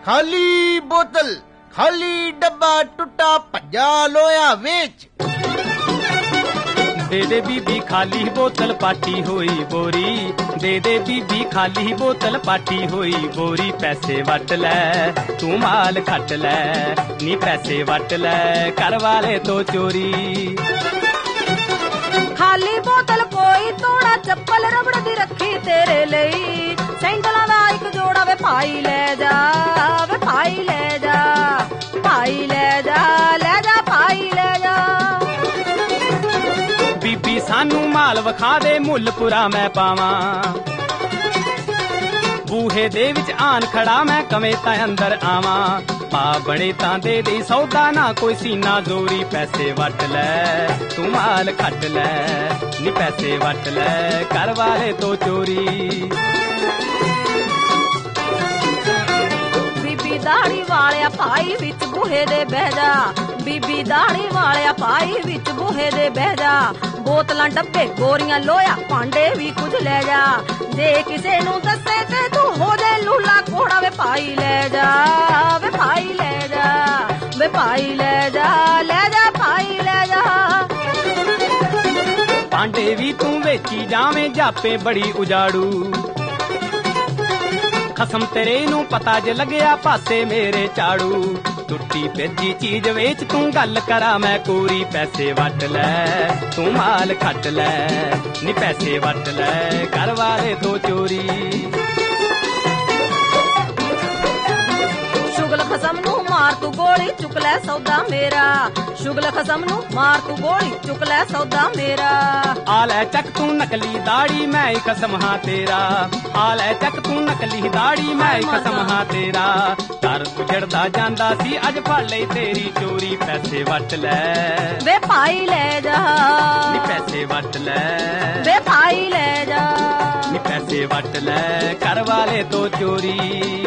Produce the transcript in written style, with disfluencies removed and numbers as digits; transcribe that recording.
ਖਾਲੀ ਬੋਤਲ ਖਾਲੀ ਡੱਬਾ ਟੁੱਟਾ ਭੱਜਾ ਲੋਇਆ ਵੇਚ ਦੇ ਦੇ ਬੀਬੀ ਖਾਲੀ ਬੋਤਲ ਪਾਟੀ ਹੋਈ ਬੋਰੀ ਦੇ ਦੇ ਬੀਬੀ ਖਾਲੀ ਬੋਤਲ ਪਾਟੀ ਹੋਈ ਬੋਰੀ ਪੈਸੇ ਵੱਟ ਲੈ ਤੂੰ ਮਾਲ ਖੱਟ ਲੈ ਨੀ ਪੈਸੇ ਵੱਟ ਲੈ ਘਰ ਵਾਲੇ ਤੋਂ ਚੋਰੀ ਖਾਲੀ ਬੋਤਲ ਕੋਈ ਤੋੜਾ ਚੱਪਲ ਰਬੜ ਦੀ ਰੱਖੀ ਤੇਰੇ ਲਈ ਸੈਂਡਲਾਂ ਦਾ ਇੱਕ ਜੋੜਾ ਵੇ ਭਾਈ ਲੈ ਜਾ ਵੇ ਭਾਈ ਲੈ ਜਾ ਭਾਈ ਲੈ ਜਾ ਲੈ ਜਾ ਭਾਈ ਲੈ ਜਾ ਬੀਬੀ ਸਾਨੂੰ ਮਾਲ ਵਿਖਾ ਦੇ ਮੁੱਲ ਪੁਰਾ ਮੈਂ ਪਾਵਾਂ ਬੂਹੇ ਦੇ ਵਿੱਚ ਆਣ ਖੜਾ ਮੈਂ ਕਵੇਂ ਤਾਂ ਅੰਦਰ ਆਵਾਂ ਪਾ ਬੜੇ ਤਾਂ ਦੇ ਦੇ ਸੌਦਾ ਨਾ ਕੋਈ ਸੀਨਾ ਜ਼ੋਰੀ ਪੈਸੇ ਵੱਟ ਲੈ ਤੂੰ ਮਾਲ ਖੱਟ ਲੈ ਨੀ ਪੈਸੇ ਵੱਟ ਲੈ ਘਰ ਵਾਲੇ ਤੋਂ ਚੋਰੀ ਬੀਬੀ ਦਾੜੀ ਵਾਲਿਆ ਭਾਈ ਵਿੱਚ ਬੂਹੇ ਦੇ ਬਹਿ ਜਾ ਬੀਬੀ ਦਾੜੀ ਵਾਲਿਆ ਭਾਈ ਵਿੱਚ ਬੂਹੇ ਦੇ ਬਹਿ ਜਾ ਬੋਤਲਾਂ ਡੱਬੇ ਗੋਰੀਆਂ ਲੋਇਆ ਭਾਂਡੇ ਵੀ ਕੁਝ ਲੈ ਜਾ ਜੇ ਕਿਸੇ ਨੂੰ ਦੱਸੇ ਤੇ ਤੂੰ ਹੋ ਜਾ ਲੂਲਾ ਕੋੜਾ ਵੇ ਭਾਈ ਲੈ ਜਾ ਵੇ ਭਾਈ ਲੈ ਜਾ ਵੇ ਭਾਈ ਲੈ ਜਾ ਲੈ ਜਾ ਭਾਈ ਲੈ ਜਾ ਭਾਂਡੇ ਵੀ ਤੂੰ ਵੇਚੀ ਜਾਵੇਂ ਜਾਪੇ ਬੜੀ ਉਜਾੜੂ ਖਸਮ ਤੇਰੇ ਨੂੰ ਪਤਾ ਜੇ ਲੱਗਿਆ ਪਾਸੇ ਮੇਰੇ ਝਾੜੂ ਟੁੱਟੀ ਭੇਜੀ ਚੀਜ਼ ਵੇਚ ਤੂੰ ਗੱਲ ਕਰਾਂ ਮੈਂ ਕੋਰੀ ਪੈਸੇ ਵੱਟ ਲੈ ਤੂੰ ਮਾਲ ਖੱਟ ਲੈ ਨੀ ਪੈਸੇ ਵੱਟ ਲੈ ਘਰ ਵਾਲੇ ਤੋਂ ਚੋਰੀ ਸ਼ੁਗਲ ਖਸਮ ਨੂੰ ਮਾਰ ਤੂੰ ਗੋਲੀ ਚੁੱਕ ਲੈ ਸੌਦਾ ਮੇਰਾ ਸ਼ੁਗਲ ਖਸਮ ਨੂੰ ਮਾਰ ਤੂੰ ਗੋਲੀ ਚੁੱਕ ਲੈ ਸੌਦਾ ਮੇਰਾ ਆ ਲੈ ਚੱਕ ਤੂੰ ਨਕਲੀ ਦਾੜੀ ਮੈਂ ਹੀ ਖਸਮ ਹਾਂ ਤੇਰਾ ਆ ਲੈ ਚੱਕ ਤੂੰ ਨਕਲੀ ਦਾੜੀ ਮੈਂ ਹੀ ਖਸਮ ਹਾਂ ਤੇਰਾ ਘਰ ਉਜੜਦਾ ਜਾਂਦਾ ਸੀ ਅੱਜ ਫੜ ਲਈ ਤੇਰੀ ਚੋਰੀ ਪੈਸੇ ਵੱਟ ਲੈ ਵੇ ਭਾਈ ਲੈ ਜਾ ਨੀ ਪੈਸੇ ਵੱਟ ਲੈ ਵੇ ਭਾਈ ਲੈ ਜਾ ਨੀ ਪੈਸੇ ਵੱਟ ਲੈ ਘਰ ਵਾਲੇ ਤੋਂ ਚੋਰੀ